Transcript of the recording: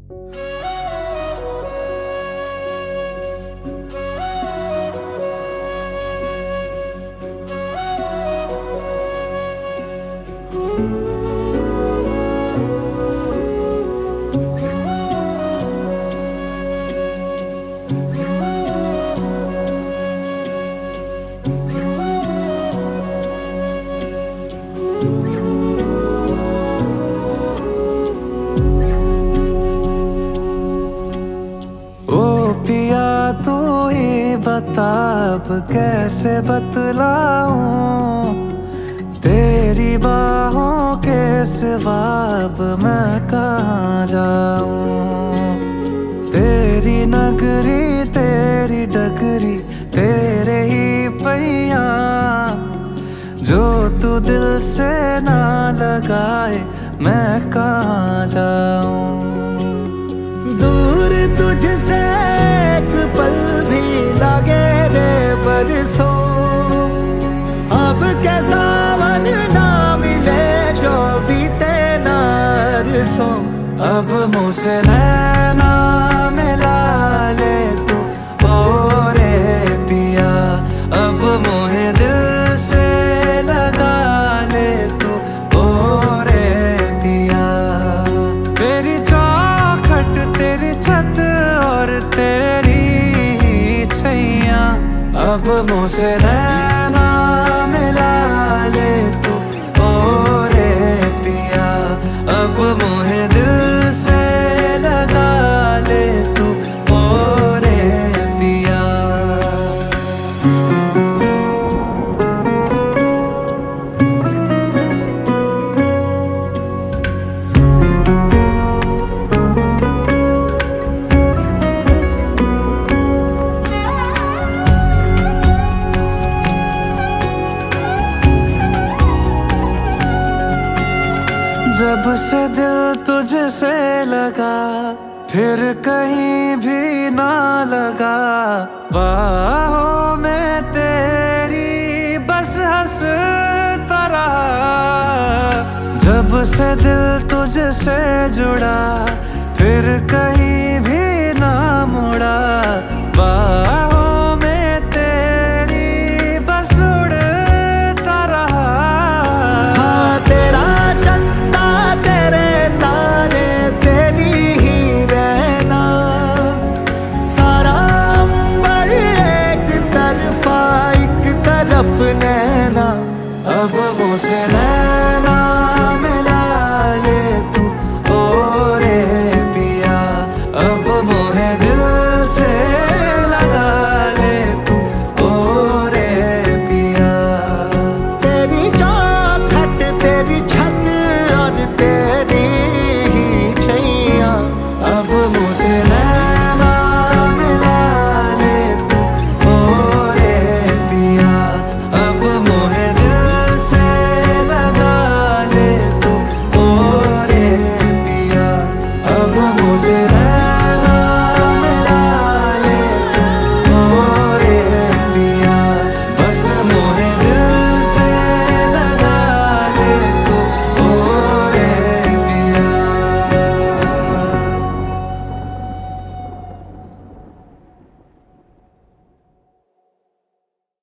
पिया तू ही बता अब कैसे बतलाऊं, तेरी बाहों के सिवा अब मैं कहाँ जाऊं। तेरी नगरी तेरी डगरी तेरे ही पैया, जो तू दिल से ना लगाए मैं कहाँ जाऊं। दूर तुझसे एक पल भी लगे रे बरसों, अब क्या सावन ना मिले जो बीते ना अरसों। अब मुझसे नैना मिला ले तू ओ रे पिया, अब मोहे दिल से लगा ले तू ओ रे पिया। तेरी चौखट तेरी छत और तेरी छैया, अब मुझसे नैना मिला ले तू ओ रे पिया, अब मोहे दिल से लगा ले तू ओ रे पिया। जब से दिल तुझसे लगा फिर कहीं भी ना लगा, बाहों में तेरी बस हंसता रहा। जब से दिल तुझसे जुड़ा फिर कहीं